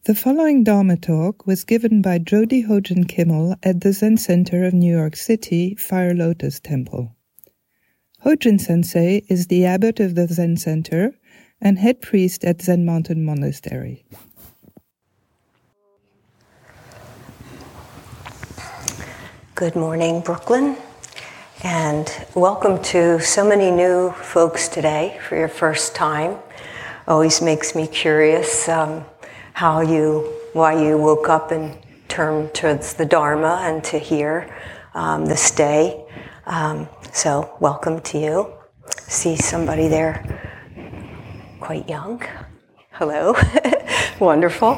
The following Dharma talk was given by Jody Hojan Kimmel at the Zen Center of New York City, Fire Lotus Temple. Hojan Sensei is the abbot of the Zen Center and head priest at Zen Mountain Monastery. Good morning, Brooklyn, and welcome to so many new folks today for your first time. Always makes me curious why you woke up and turned towards the Dharma and to hear this day. So welcome to you. See somebody there quite young. Hello. Wonderful.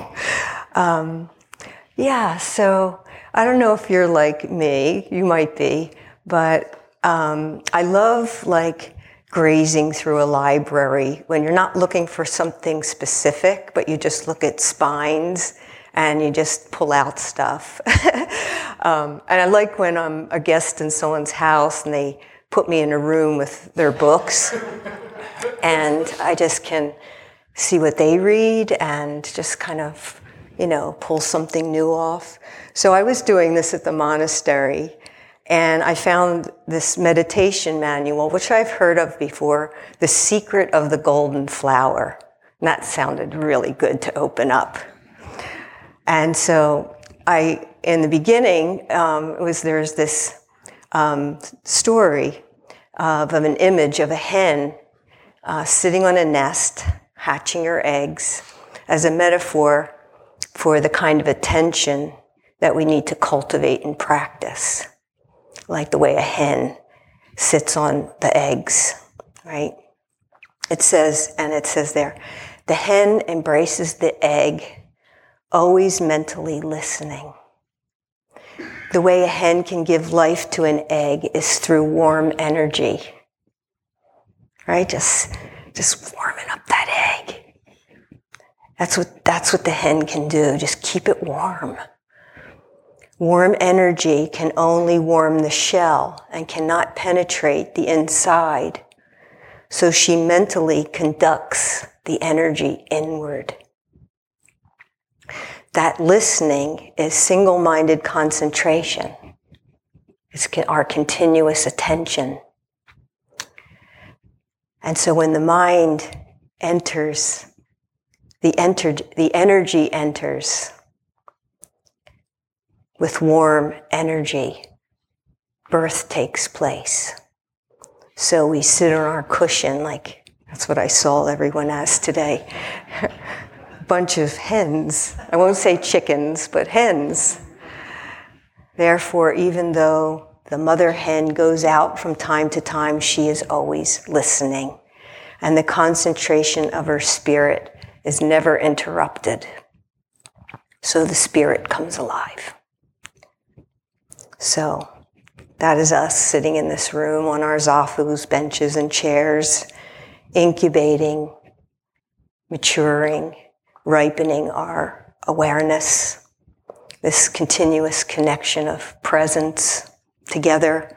So I don't know if you're like me, you might be, but I love grazing through a library when you're not looking for something specific, but you just look at spines and you just pull out stuff. And I like when I'm a guest in someone's house and they put me in a room with their books and I just can see what they read and just kind of, pull something new off. So I was doing this at the monastery, and I found this meditation manual, which I've heard of before, The Secret of the Golden Flower. And that sounded really good to open up. And so in the beginning, there's this story of an image of a hen sitting on a nest, hatching her eggs, as a metaphor for the kind of attention that we need to cultivate and practice, like the way a hen sits on the eggs, right? It says there, the hen embraces the egg, always mentally listening. The way a hen can give life to an egg is through warm energy, right? Just warming up that egg. That's what the hen can do. Just keep it warm. Warm energy can only warm the shell and cannot penetrate the inside. So she mentally conducts the energy inward. That listening is single-minded concentration. It's our continuous attention. And so when the mind enters, the energy enters with warm energy, birth takes place. So we sit on our cushion, that's what I saw everyone as today. A bunch of hens. I won't say chickens, but hens. Therefore, even though the mother hen goes out from time to time, she is always listening. And the concentration of her spirit is never interrupted. So the spirit comes alive. So that is us sitting in this room on our zafus, benches, and chairs, incubating, maturing, ripening our awareness, this continuous connection of presence together.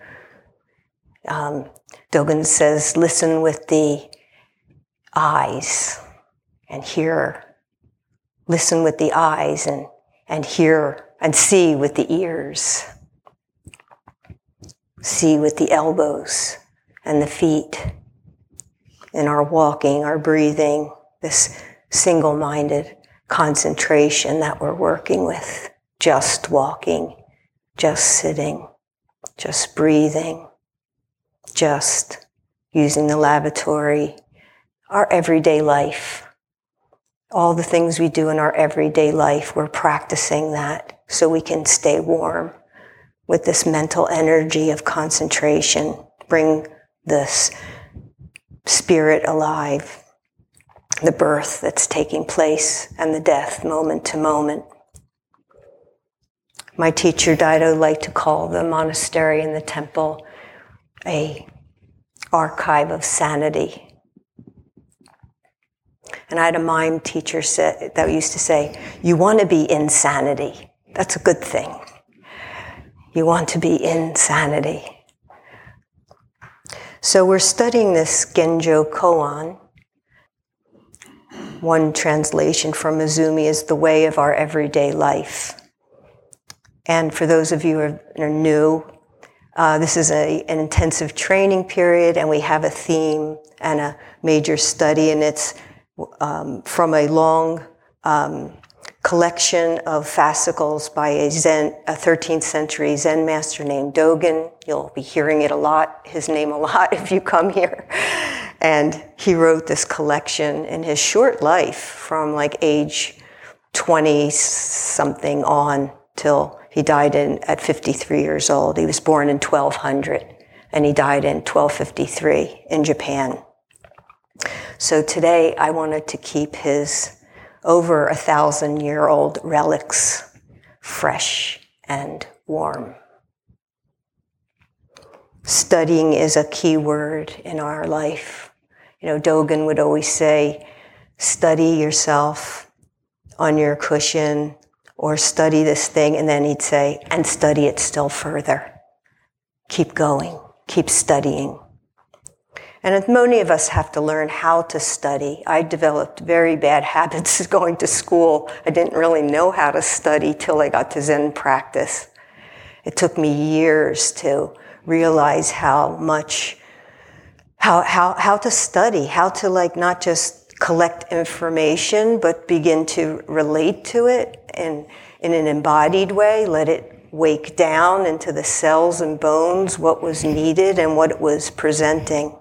Dogen says, listen with the eyes and hear. Listen with the eyes and hear and see with the ears. See with the elbows and the feet in our walking, our breathing, this single-minded concentration that we're working with. Just walking, just sitting, just breathing, just using the lavatory, our everyday life. All the things we do in our everyday life, we're practicing that so we can stay warm with this mental energy of concentration, bring this spirit alive, the birth that's taking place and the death moment to moment. My teacher Daido liked to call the monastery and the temple an archive of sanity. And I had a mime teacher that used to say, you want to be in sanity. That's a good thing. You want to be in sanity. So we're studying this Genjo Koan. One translation from Izumi is the way of our everyday life. And for those of you who are new, this is an intensive training period, and we have a theme and a major study, and it's from a long collection of fascicles by a 13th century Zen master named Dogen. You'll be hearing his name a lot if you come here. And he wrote this collection in his short life from like age 20-something on till he died at 53 years old. He was born in 1200 and he died in 1253 in Japan. So today I wanted to keep his over 1,000-year-old relics fresh and warm. Studying is a key word in our life. You know, Dogen would always say, study yourself on your cushion, or study this thing, and then he'd say, and study it still further. Keep going, keep studying. And many of us have to learn how to study. I developed very bad habits going to school. I didn't really know how to study till I got to Zen practice. It took me years to realize how to study, how to like not just collect information, but begin to relate to it in an embodied way, let it wake down into the cells and bones what was needed and what it was presenting.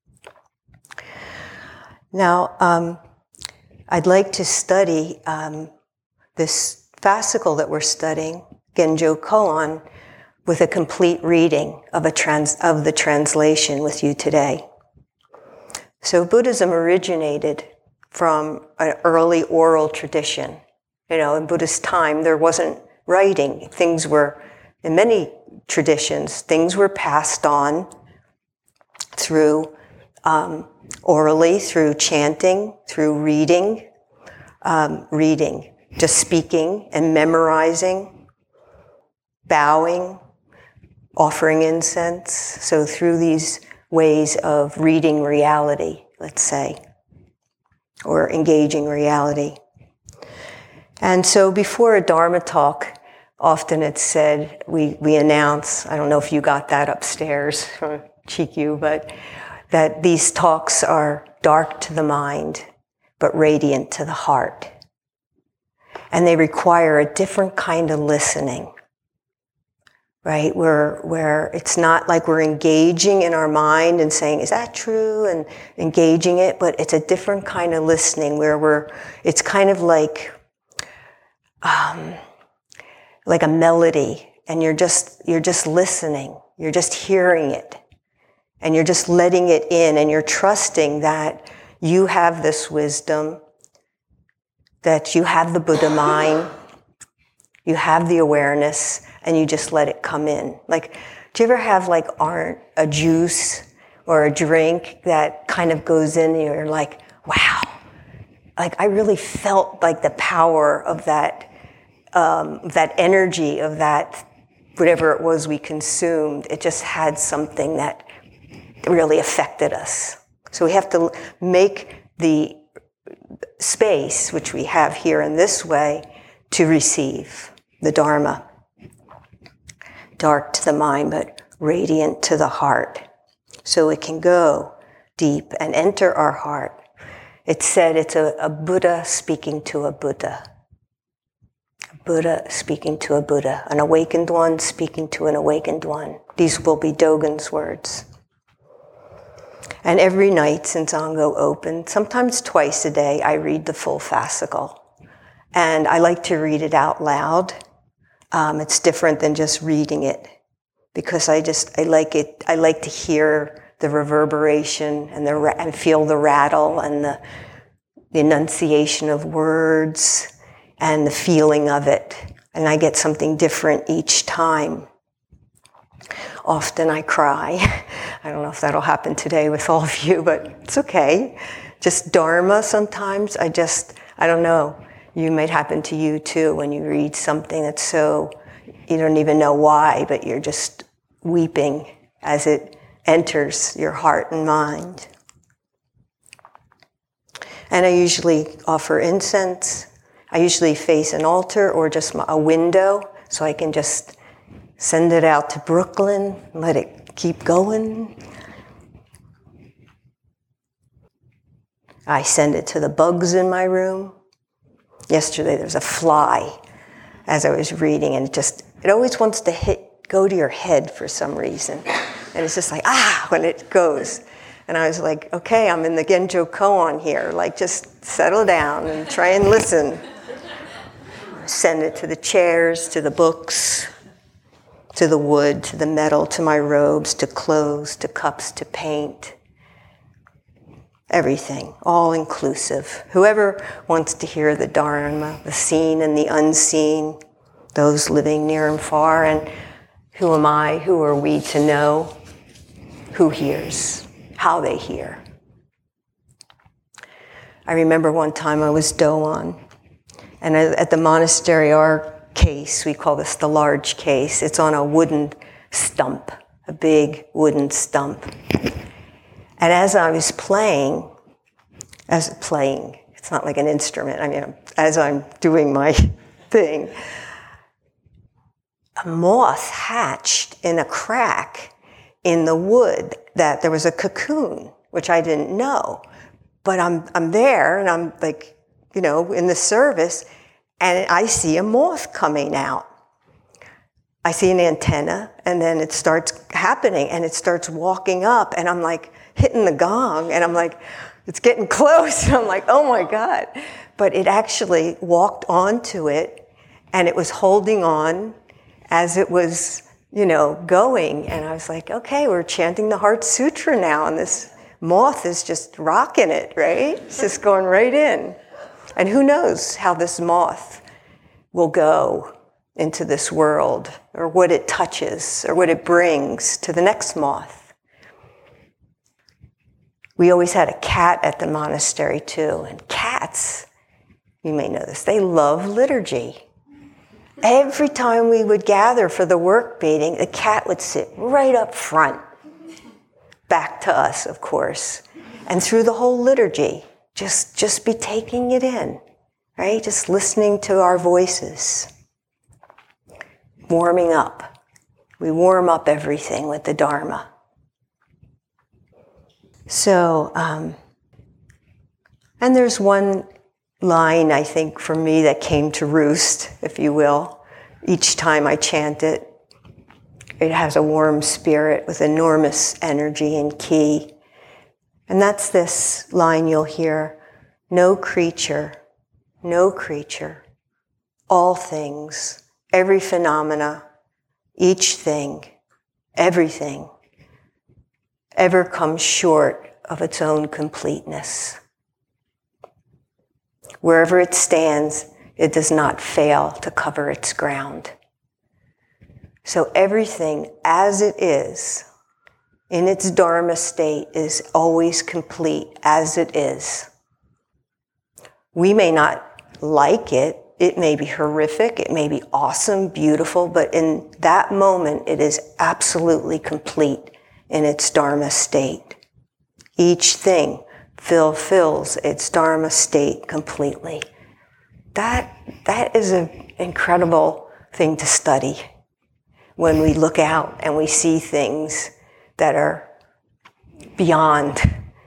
Now, I'd like to study this fascicle that we're studying, Genjo Koan, with a complete reading of the translation with you today. So Buddhism originated from an early oral tradition. You know, in Buddha's time, there wasn't writing. Things were, in many traditions, things were passed on through orally, through chanting, through reading, just speaking and memorizing, bowing, offering incense. So through these ways of reading reality, let's say, or engaging reality. And so before a Dharma talk, often it's said, we announce, I don't know if you got that upstairs from Chikyu, but that these talks are dark to the mind, but radiant to the heart. And they require a different kind of listening. Right, where it's not like we're engaging in our mind and saying, is that true? And engaging it, but it's a different kind of listening where it's kind of like a melody, and you're just listening, you're just hearing it, and you're just letting it in, and you're trusting that you have this wisdom, that you have the Buddha mind, you have the awareness, and you just let it come in. Like, do you ever have like a juice or a drink that kind of goes in and you're like, wow, like I really felt like the power of that energy of that, whatever it was we consumed. It just had something that really affected us. So we have to make the space, which we have here in this way, to receive the Dharma. Dark to the mind, but radiant to the heart. So it can go deep and enter our heart. It's said it's a Buddha speaking to a Buddha. A Buddha speaking to a Buddha. An awakened one speaking to an awakened one. These will be Dogen's words. And every night since Ango opened, sometimes twice a day, I read the full fascicle. And I like to read it out loud. It's different than just reading it, because I like it. I like to hear the reverberation and feel the rattle and the enunciation of words and the feeling of it. And I get something different each time. Often I cry. I don't know if that'll happen today with all of you, but it's okay. Just Dharma sometimes. I don't know. You might happen to you too when you read something that's so, you don't even know why, but you're just weeping as it enters your heart and mind. And I usually offer incense. I usually face an altar or just a window so I can just send it out to Brooklyn, let it keep going. I send it to the bugs in my room. Yesterday there was a fly as I was reading, and it always wants to go to your head for some reason. And it's just like, when it goes. And I was like, okay, I'm in the Genjo koan here. Like, just settle down and try and listen. Send it to the chairs, to the books, to the wood, to the metal, to my robes, to clothes, to cups, to paint. Everything, all inclusive. Whoever wants to hear the Dharma, the seen and the unseen, those living near and far, and who am I, who are we to know who hears, how they hear. I remember one time I was Doan, and at the monastery, our case, we call this the large case, it's on a wooden stump, a big wooden stump. And as I was playing, it's not like an instrument, I mean, as I'm doing my thing, a moth hatched in a crack in the wood that there was a cocoon, which I didn't know. But I'm there, and I'm like, in the service, and I see a moth coming out. I see an antenna, and then it starts happening, and it starts walking up, and I'm like hitting the gong, and I'm like, it's getting close. And I'm like, oh my God. But it actually walked onto it, and it was holding on as it was, going. And I was like, okay, we're chanting the Heart Sutra now, and this moth is just rocking it, right? It's just going right in. And who knows how this moth will go into this world, or what it touches, or what it brings to the next moth. We always had a cat at the monastery too, and cats, you may know this, they love liturgy. Every time we would gather for the work meeting, the cat would sit right up front, back to us, of course, and through the whole liturgy, just be taking it in, right? Just listening to our voices. Warming up. We warm up everything with the Dharma. So, and there's one line, I think, for me that came to roost, if you will. Each time I chant it, it has a warm spirit with enormous energy and ki. And that's this line you'll hear, no creature, all things, every phenomena, each thing, everything, ever comes short of its own completeness. Wherever it stands, it does not fail to cover its ground. So everything as it is, in its Dharma state, is always complete as it is. We may not like it. It may be horrific. It may be awesome, beautiful, but in that moment, it is absolutely complete in its Dharma state. Each thing fulfills its Dharma state completely. That is an incredible thing to study when we look out and we see things that are beyond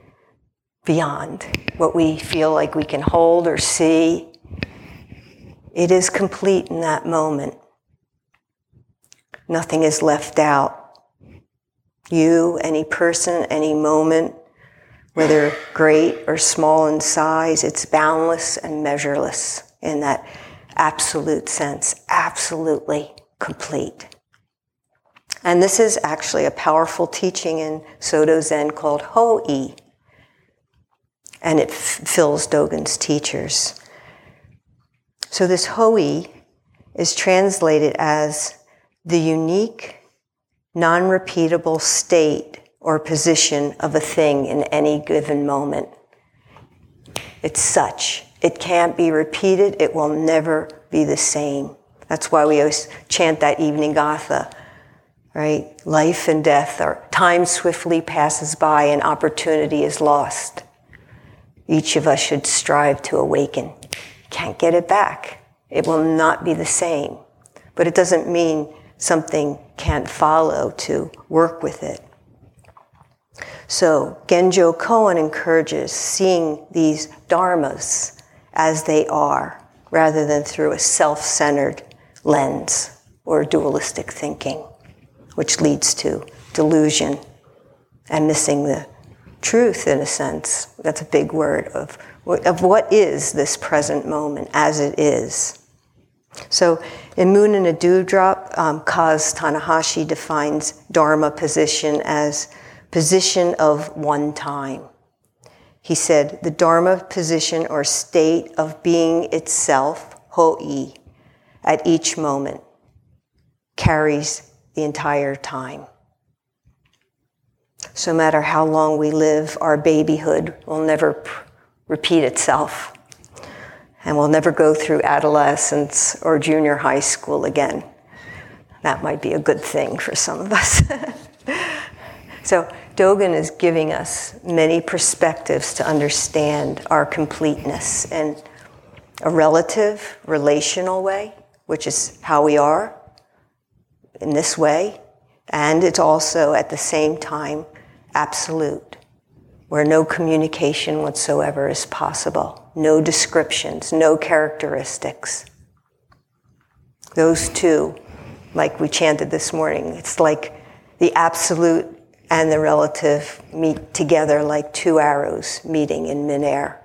what we feel like we can hold or see. It is complete in that moment. Nothing is left out. You, any person, any moment, whether great or small in size, it's boundless and measureless in that absolute sense, absolutely complete. And this is actually a powerful teaching in Soto Zen called Hoi, and it fills Dogen's teachers. So this Hoi is translated as the unique, non-repeatable state or position of a thing in any given moment. It's such. It can't be repeated. It will never be the same. That's why we always chant that evening gatha, right? Life and death, or time swiftly passes by and opportunity is lost. each of us should strive to awaken. Can't get it back. It will not be the same. But it doesn't mean something can't follow to work with it. So Genjo Koan encourages seeing these dharmas as they are, rather than through a self-centered lens or dualistic thinking, which leads to delusion and missing the truth, in a sense. That's a big word of what is this present moment as it is. So in Moon in a Dewdrop, Kaz Tanahashi defines Dharma position as position of one time. He said, the Dharma position or state of being itself, Ho'i, at each moment, carries the entire time. So no matter how long we live, our babyhood will never repeat itself. And we'll never go through adolescence or junior high school again. That might be a good thing for some of us. So Dogen is giving us many perspectives to understand our completeness in a relative, relational way, which is how we are in this way. And it's also at the same time absolute, where no communication whatsoever is possible, no descriptions, no characteristics. Those two, like we chanted this morning, it's like the absolute and the relative meet together like two arrows meeting in midair.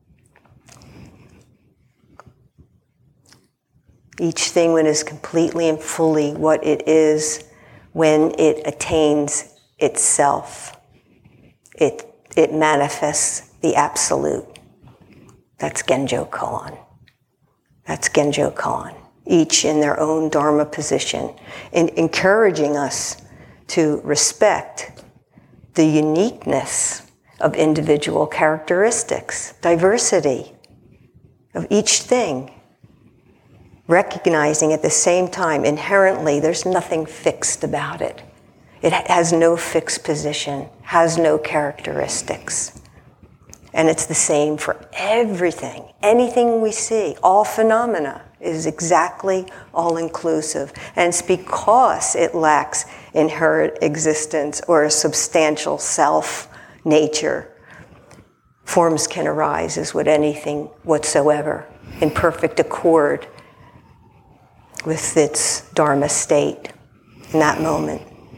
Each thing when is completely and fully what it is when it attains itself. It manifests the absolute. That's Genjo Koan. That's Genjo Koan. Each in their own Dharma position, and encouraging us to respect the uniqueness of individual characteristics, diversity of each thing, recognizing at the same time inherently there's nothing fixed about it. It has no fixed position, has no characteristics. And it's the same for everything. Anything we see, all phenomena is exactly all-inclusive. And it's because it lacks inherent existence or a substantial self nature. Forms can arise as would anything whatsoever, in perfect accord with its Dharma state in that moment.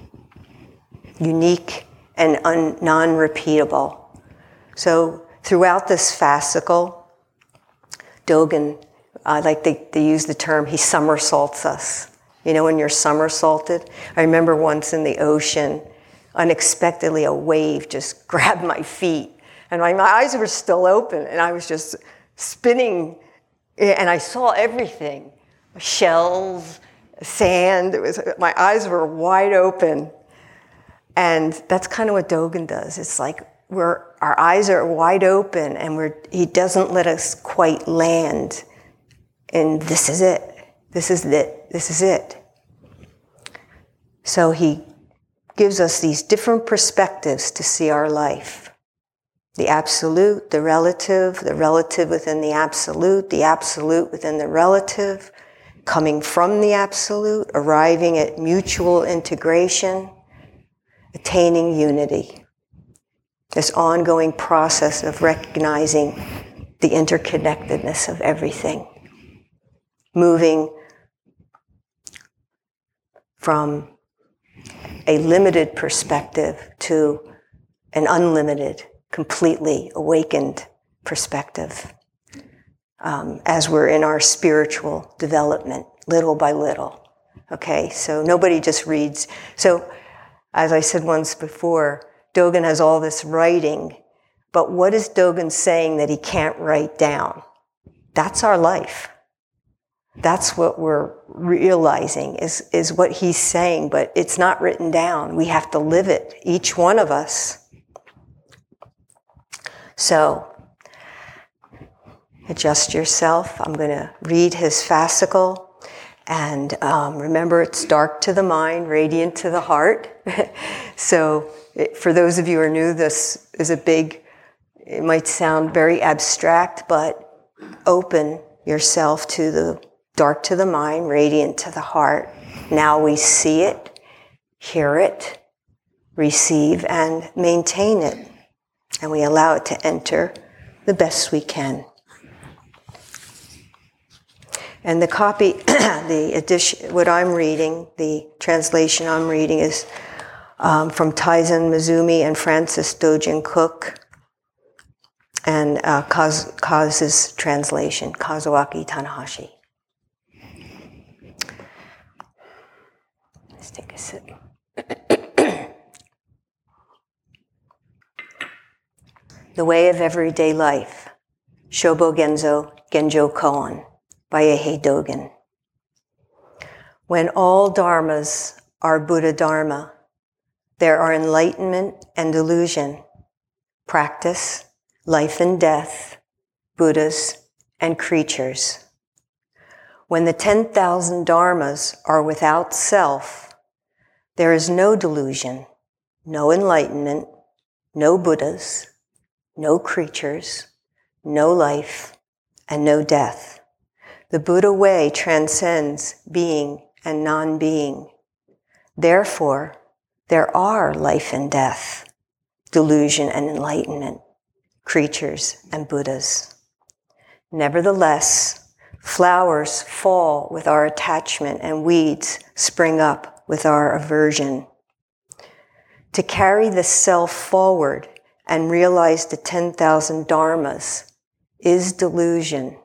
Unique and non-repeatable. So throughout this fascicle, Dogen, like they use the term, he somersaults us. You know, when you're somersaulted? I remember once in the ocean, unexpectedly a wave just grabbed my feet. And my eyes were still open, and I was just spinning, and I saw everything. Shells, sand, my eyes were wide open. And that's kind of what Dogen does. It's like our eyes are wide open, and he doesn't let us quite land. And this is it. This is it. This is it. So he gives us these different perspectives to see our life. The absolute, the relative within the absolute within the relative, coming from the absolute, arriving at mutual integration, attaining unity. This ongoing process of recognizing the interconnectedness of everything. Moving from a limited perspective to an unlimited, completely awakened perspective as we're in our spiritual development, little by little. Okay, so nobody just reads. So, as I said once before, Dogen has all this writing, but what is Dogen saying that he can't write down? That's our life. That's what we're realizing is what he's saying, but it's not written down. We have to live it, each one of us. So, adjust yourself. I'm going to read his fascicle. And remember, it's dark to the mind, radiant to the heart. So for those of you who are new, this is a big It might sound very abstract, but open yourself to the dark to the mind, radiant to the heart. Now we see it, hear it, receive, and maintain it. And we allow it to enter the best we can. And the copy, the edition, what I'm reading, the translation I'm reading is from Taizen Mizumi and Francis Dojin Cook, and Kaz's translation, Kazuaki Tanahashi. Let's take a sip. The Way of Everyday Life, Shobo Genjo Koan, by Eihei Dogen. When all dharmas are Buddha Dharma, there are enlightenment and delusion, practice, life and death, Buddhas, and creatures. When the 10,000 dharmas are without self, there is no delusion, no enlightenment, no Buddhas, no creatures, no life, and no death. The Buddha way transcends being and non-being. Therefore, there are life and death, delusion and enlightenment, creatures and Buddhas. Nevertheless, flowers fall with our attachment and weeds spring up with our aversion. To carry the self forward and realize the 10,000 dharmas is delusion.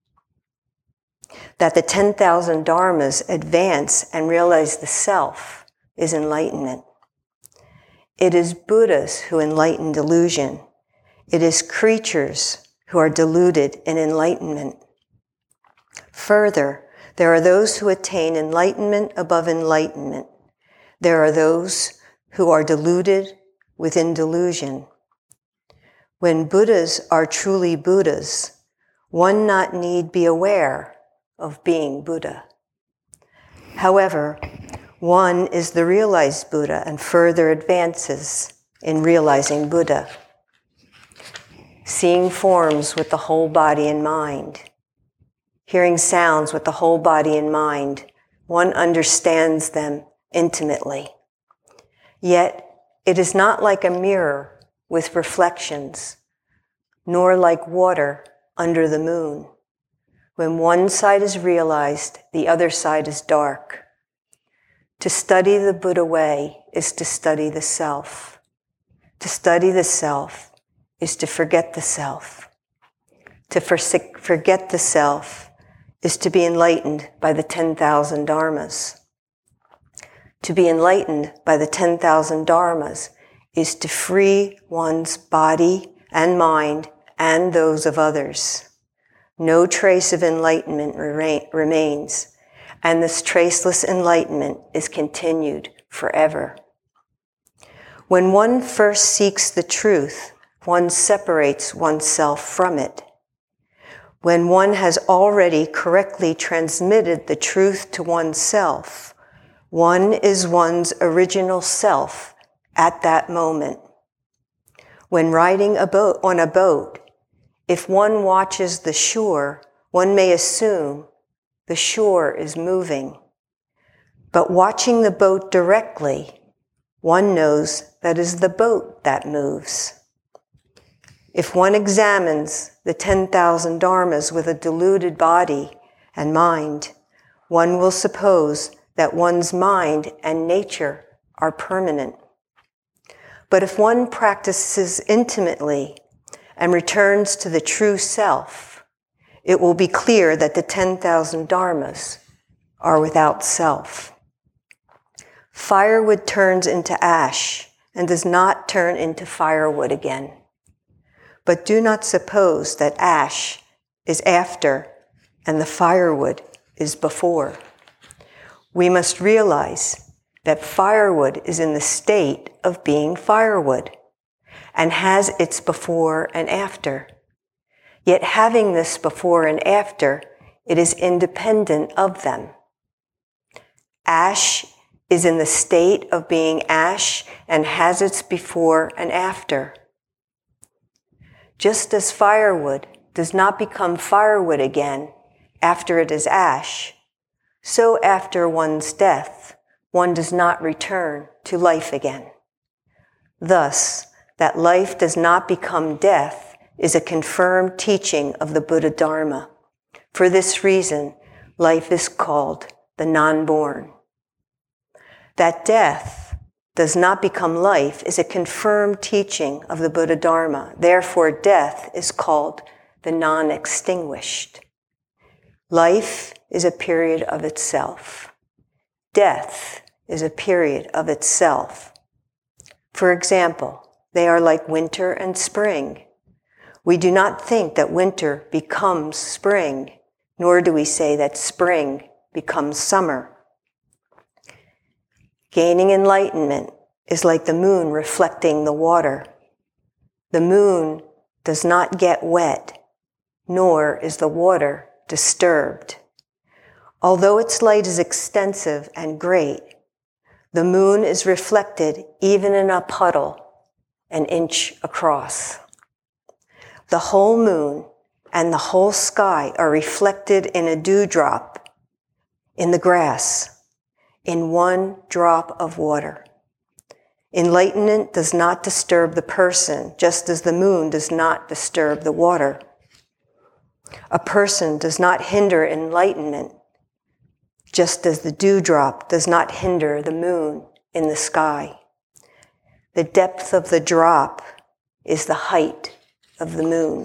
That the 10,000 dharmas advance and realize the self is enlightenment. It is Buddhas who enlighten delusion. It is creatures who are deluded in enlightenment. Further, there are those who attain enlightenment above enlightenment. There are those who are deluded within delusion. When Buddhas are truly Buddhas, one not need be aware of being Buddha. However, one is the realized Buddha and further advances in realizing Buddha. Seeing forms with the whole body and mind, hearing sounds with the whole body and mind, one understands them intimately. Yet, it is not like a mirror with reflections, nor like water under the moon. When one side is realized, the other side is dark. To study the Buddha way is to study the self. To study the self is to forget the self. To forget the self is to be enlightened by the 10,000 dharmas. To be enlightened by the 10,000 dharmas is to free one's body and mind and those of others. No trace of enlightenment remains, and this traceless enlightenment is continued forever. When one first seeks the truth, one separates oneself from it. When one has already correctly transmitted the truth to oneself, one is one's original self at that moment. When riding on a boat, if one watches the shore, one may assume the shore is moving. But watching the boat directly, one knows that is the boat that moves. If one examines the 10,000 dharmas with a deluded body and mind, one will suppose that one's mind and nature are permanent. But if one practices intimately and returns to the true self, it will be clear that the 10,000 dharmas are without self. Firewood turns into ash and does not turn into firewood again. But do not suppose that ash is after and the firewood is before. We must realize that firewood is in the state of being firewood and has its before and after. Yet having this before and after, it is independent of them. Ash is in the state of being ash and has its before and after. Just as firewood does not become firewood again after it is ash, so after one's death, one does not return to life again. Thus, that life does not become death is a confirmed teaching of the Buddha Dharma. For this reason, life is called the non-born. That death does not become life is a confirmed teaching of the Buddha Dharma. Therefore, death is called the non-extinguished. Life is a period of itself. Death is a period of itself. For example, they are like winter and spring. We do not think that winter becomes spring, nor do we say that spring becomes summer. Gaining enlightenment is like the moon reflecting the water. The moon does not get wet, nor is the water disturbed. Although its light is extensive and great, the moon is reflected even in a puddle an inch across. The whole moon and the whole sky are reflected in a dewdrop in the grass, in one drop of water. Enlightenment does not disturb the person, just as the moon does not disturb the water. A person does not hinder enlightenment, just as the dewdrop does not hinder the moon in the sky. The depth of the drop is the height of the moon.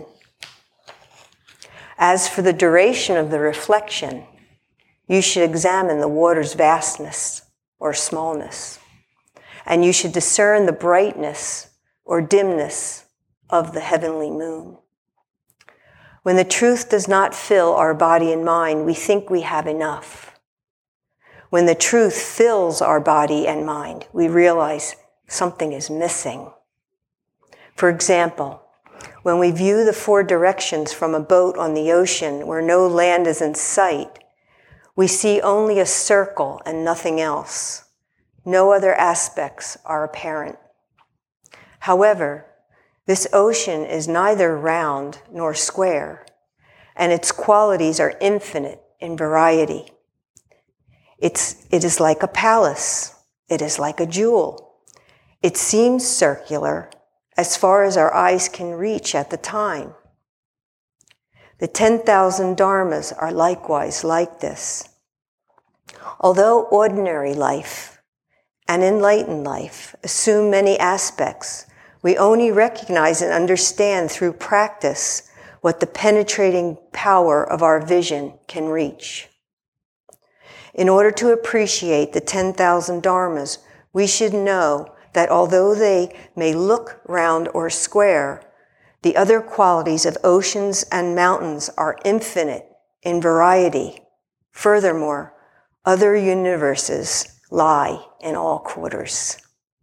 As for the duration of the reflection, you should examine the water's vastness or smallness, and you should discern the brightness or dimness of the heavenly moon. When the truth does not fill our body and mind, we think we have enough. When the truth fills our body and mind, we realize something is missing. For example, when we view the four directions from a boat on the ocean where no land is in sight, we see only a circle and nothing else. No other aspects are apparent. However, this ocean is neither round nor square, and its qualities are infinite in variety. It is like a palace. It is like a jewel. It seems circular as far as our eyes can reach at the time. The 10,000 dharmas are likewise like this. Although ordinary life and enlightened life assume many aspects, we only recognize and understand through practice what the penetrating power of our vision can reach. In order to appreciate the 10,000 dharmas, we should know that although they may look round or square, the other qualities of oceans and mountains are infinite in variety. Furthermore, other universes lie in all quarters.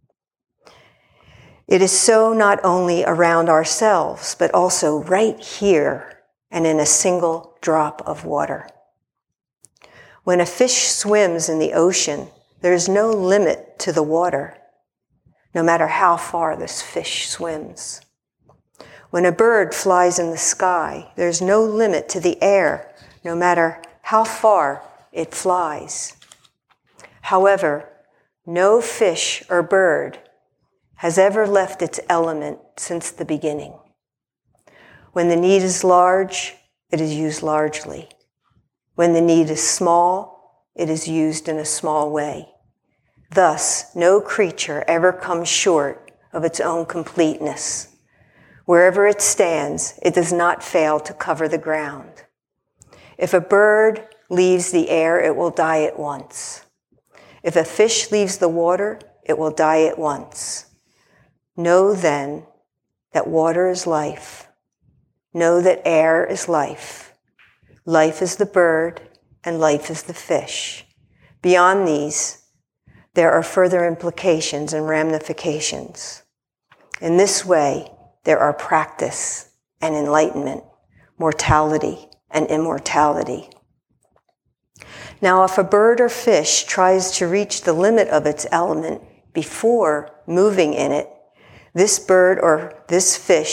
It is so not only around ourselves, but also right here and in a single drop of water. When a fish swims in the ocean, there is no limit to the water, no matter how far this fish swims. When a bird flies in the sky, there's no limit to the air, no matter how far it flies. However, no fish or bird has ever left its element since the beginning. When the need is large, it is used largely. When the need is small, it is used in a small way. Thus, no creature ever comes short of its own completeness. Wherever it stands, it does not fail to cover the ground. If a bird leaves the air, it will die at once. If a fish leaves the water, it will die at once. Know then that water is life. Know that air is life. Life is the bird, and life is the fish. Beyond these, there are further implications and ramifications. In this way, there are practice and enlightenment, mortality and immortality. Now, if a bird or fish tries to reach the limit of its element before moving in it, this bird or this fish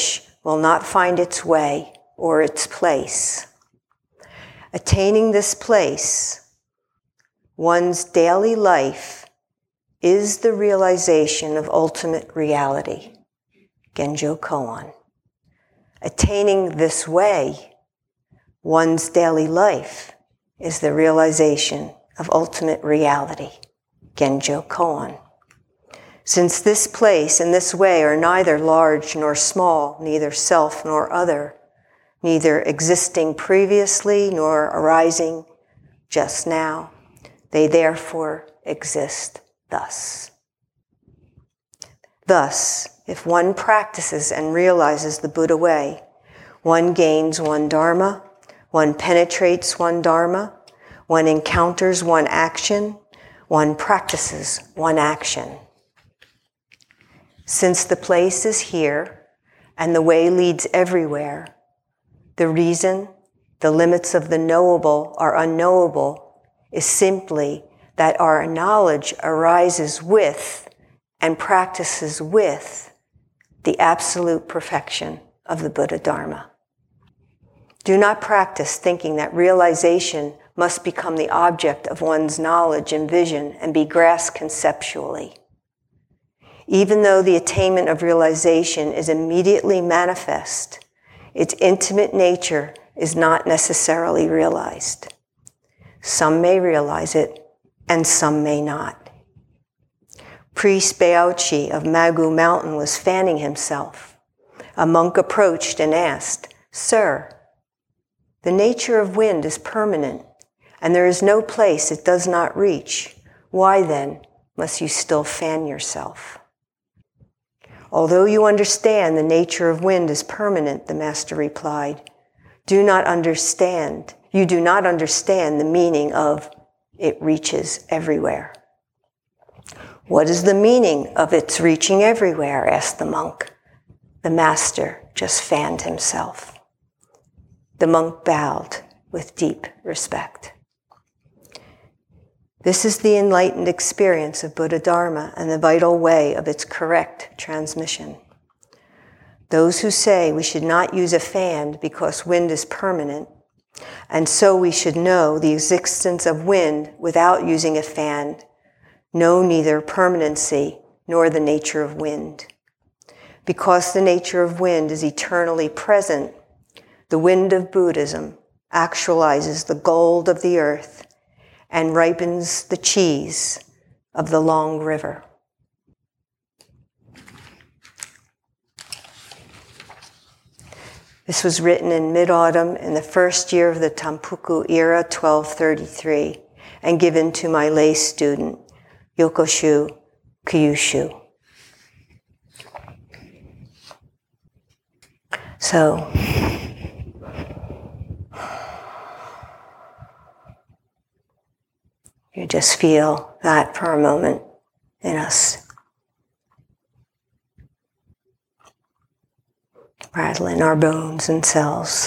will not find its way or its place. Attaining this place, one's daily life is the realization of ultimate reality. Genjo Koan. Attaining this way, one's daily life is the realization of ultimate reality. Genjo Koan. Since this place and this way are neither large nor small, neither self nor other, neither existing previously nor arising just now, they therefore exist thus. Thus, if one practices and realizes the Buddha way, one gains one dharma, one penetrates one dharma, one encounters one action, one practices one action. Since the place is here and the way leads everywhere, the reason the limits of the knowable are unknowable is simply that our knowledge arises with and practices with the absolute perfection of the Buddha Dharma. Do not practice thinking that realization must become the object of one's knowledge and vision and be grasped conceptually. Even though the attainment of realization is immediately manifest, its intimate nature is not necessarily realized. Some may realize it, and some may not. Priest Baochi of Magu Mountain was fanning himself. A monk approached and asked, "Sir, the nature of wind is permanent, and there is no place it does not reach. Why then must you still fan yourself?" "Although you understand the nature of wind is permanent," the master replied, you do not understand the meaning of it reaches everywhere." "What is the meaning of its reaching everywhere?" asked the monk. The master just fanned himself. The monk bowed with deep respect. This is the enlightened experience of Buddha Dharma and the vital way of its correct transmission. Those who say we should not use a fan because wind is permanent, and so we should know the existence of wind without using a fan, know neither permanency nor the nature of wind. Because the nature of wind is eternally present, the wind of Buddhism actualizes the gold of the earth and ripens the cheese of the long river. This was written in mid-autumn in the first year of the Tampuku era, 1233, and given to my lay student, Yokoshu Kyushu. So, you just feel that for a moment in us. Rattling our bones and cells.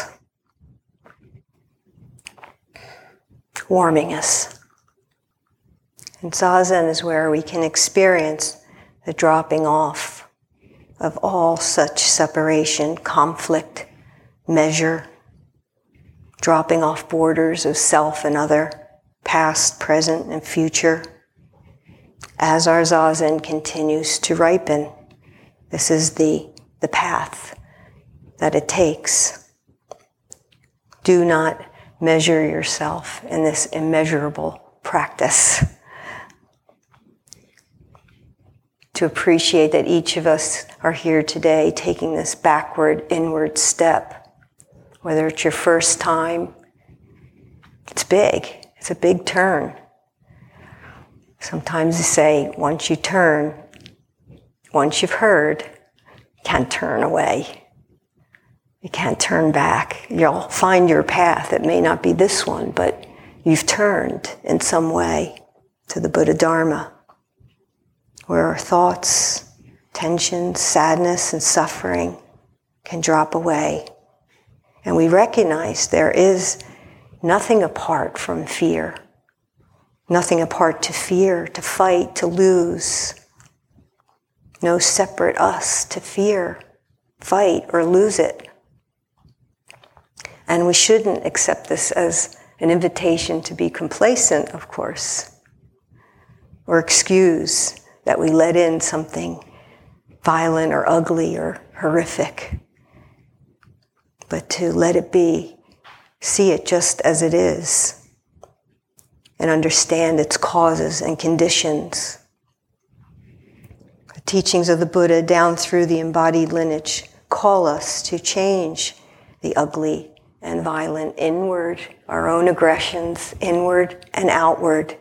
Warming us. And Zazen is where we can experience the dropping off of all such separation, conflict, measure, dropping off borders of self and other, past, present, and future. As our Zazen continues to ripen, this is the path that it takes. Do not measure yourself in this immeasurable practice. To appreciate that each of us are here today taking this backward, inward step. Whether it's your first time, it's big. It's a big turn. Sometimes they say, once you turn, once you've heard, you can't turn away. You can't turn back. You'll find your path. It may not be this one, but you've turned in some way to the Buddha Dharma, where our thoughts, tensions, sadness, and suffering can drop away. And we recognize there is nothing apart from fear. Nothing apart to fear, to fight, to lose. No separate us to fear. fight or lose it. And we shouldn't accept this as an invitation to be complacent, of course, or excuse that we let in something violent or ugly or horrific, but to let it be, see it just as it is, and understand its causes and conditions. The teachings of the Buddha down through the embodied lineage call us to change the ugly and violent inward, our own aggressions, inward and outward.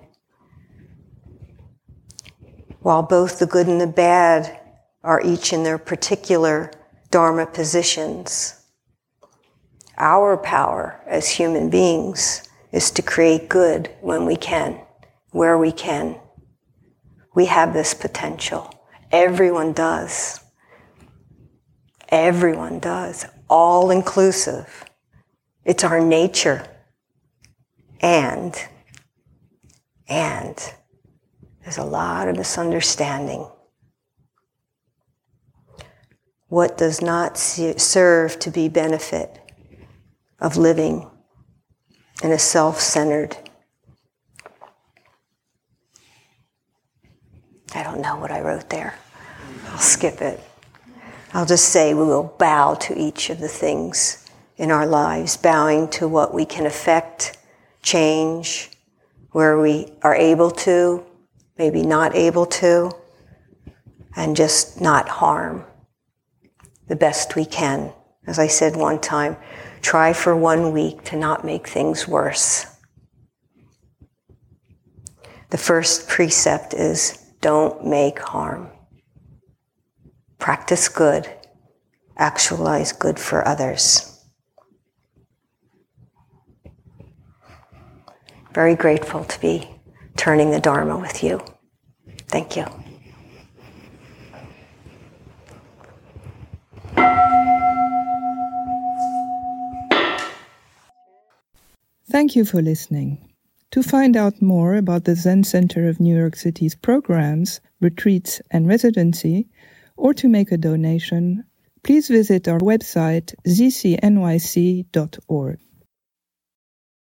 While both the good and the bad are each in their particular Dharma positions, our power as human beings is to create good when we can, where we can. We have this potential. Everyone does. Everyone does. All inclusive. It's our nature. And there's a lot of misunderstanding. What does not serve to be benefit of living in a self-centered, I don't know what I wrote there. I'll skip it. I'll just say we will bow to each of the things in our lives, bowing to what we can affect, change, where we are able to, maybe not able to, and just not harm the best we can. As I said one time, try for 1 week to not make things worse. The first precept is don't make harm. Practice good. Actualize good for others. Very grateful to be turning the Dharma with you. Thank you. Thank you for listening. To find out more about the Zen Center of New York City's programs, retreats, and residency, or to make a donation, please visit our website zcnyc.org.